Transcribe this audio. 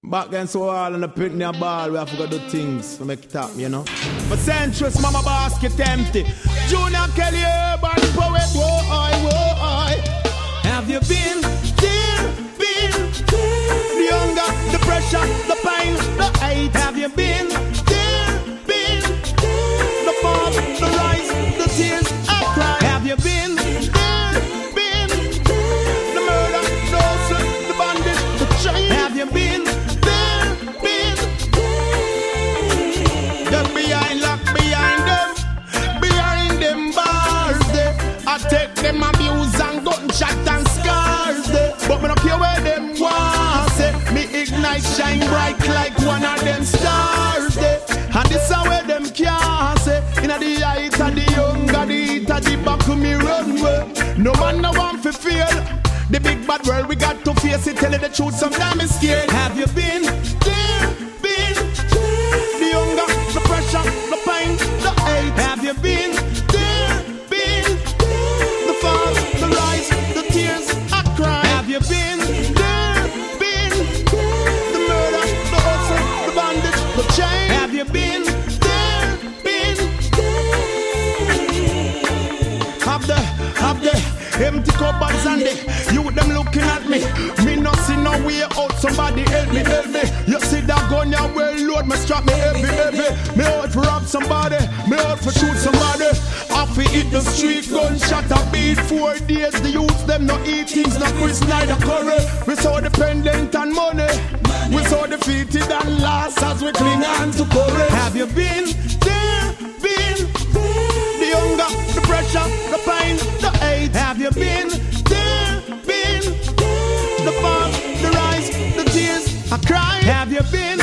Back against the wall and the picnic a ball, we have to go do things to make it happen, you know. For centuries, mama basket empty. Junior Kelly, urban poet, whoa. Have you been there, the hunger, the pressure, the pain, the hate? Have you been there, the fall, the rise, the tears, I cry? Have you been there, the murder, the hustle, the bandit, the chain? Have you been take them abuse and gunshot and scars they. But me no care where them want say. Me ignite shine bright like one of them stars they. And this is where them can't say. Inna the height of the hunger, the heat of the back of me runway. No man no want to feel the big bad world we got to face it. Tell you the truth, sometimes I'm scared. Have you been there, the hunger, the pressure, the pain, the hate? Have you been the rise, the tears, I cry? Have you been there, the murder, the hustle, the bandage, the chain? Have you been there, Have the empty cupboards and the youth them looking at me. Me not see no way out, somebody help me. You see that gun, ya well load, me strap me heavy. Me out for rob somebody, me out for shoot somebody. Off we hit the street, gunshot a beat 4 days. The youth them no eat things, no Chris neither curry. We so dependent on money, we so defeated and lost as we cling on to courage. Have you been there, the hunger, the pressure, the pain, the hate? Have you been there, the fall, the rise, the tears, I cry? Have you been